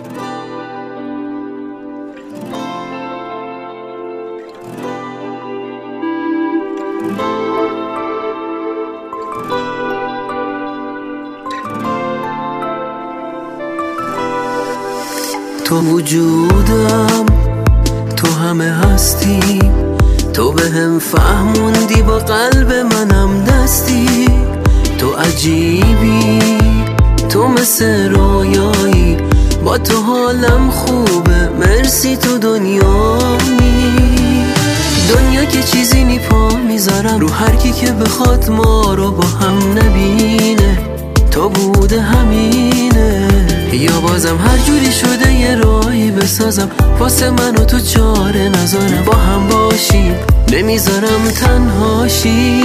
تو وجودم، تو همه هستی، تو به هم فهموندی با قلب منم دستی. تو عجیبی، تو مثل رویایی، با تو حالم خوبه، مرسی تو دنیایی. دنیا که چیزی نی پا میذارم رو هر کی که بخواد ما رو با هم نبینه. تو بوده همینه، یا بازم هر جوری شده یه راهی بسازم واسه من و تو چاره نذارم با هم باشیم، نمیذارم تنهاشی.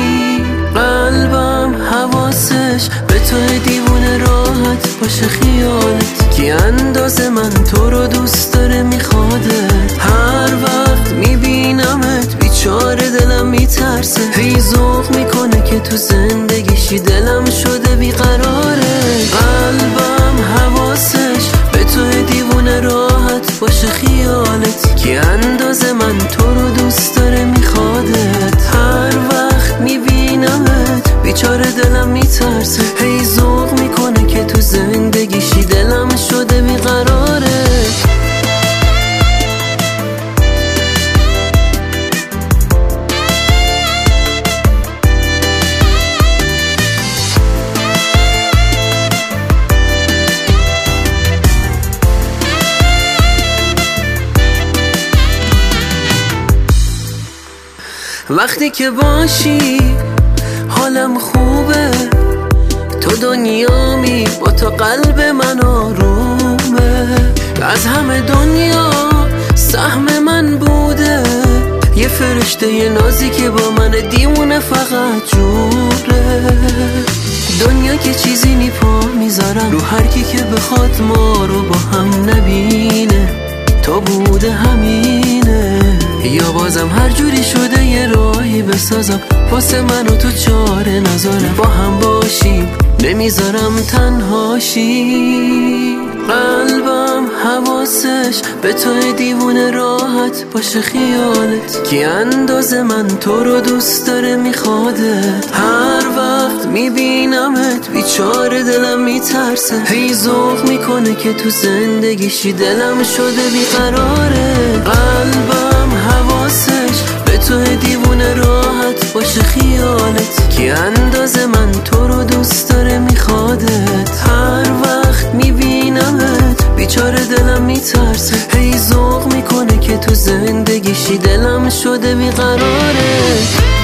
قلبم حواسش به تو دیوونه راحت باشه خیالت، کی اندازه من تو رو دوست داره میخوادت. هر وقت میبینمت بیچاره دلم میترسه، هی ذوق میکنه که تو زندگیشی دلم شده بیقراره. قلبم حواسش به تو دیوونه راحت باشه خیالت، کی اندازه من تو رو دوست داره میخوادت. هر وقت میبینمت بیچاره دلم میترسه، هی ذوق میکنه که تو زندگیشی دلم شده بیقراره. وقتی که باشی حالم خوبه، تو دنیامی، با تو قلب من آرومه. از همه دنیا سهم من بوده، یه فرشته یه نازی که با من دیوونه فقط جوره. دنیا که چیزی نی پا میذارم رو هر کی که بخواد ما رو با هم نبینه. تو بوده همینه، یا بازم هر جوری شده یه راهی بسازم واسه من و تو چاره نذارم با هم باشیم، نمیذارم تنهاشی. قلبم حواسش به تو دیوونه راحت باشه خیالت، کی اندازه من تو رو دوست داره میخوادت. هر وقت میبینمت بیچاره دلم میترسه، هی ذوق میکنه که تو زندگیشی دلم شده بیقراره. قلبم حواسش به تو دیوونه راحت باشه خیالت، کی اندازه من تو رو دوست داره میخوادت. هر وقت میبینمت بیچاره دلم میترسه، هی ذوق میکنه که تو زندگیشی دلم شده بیقراره.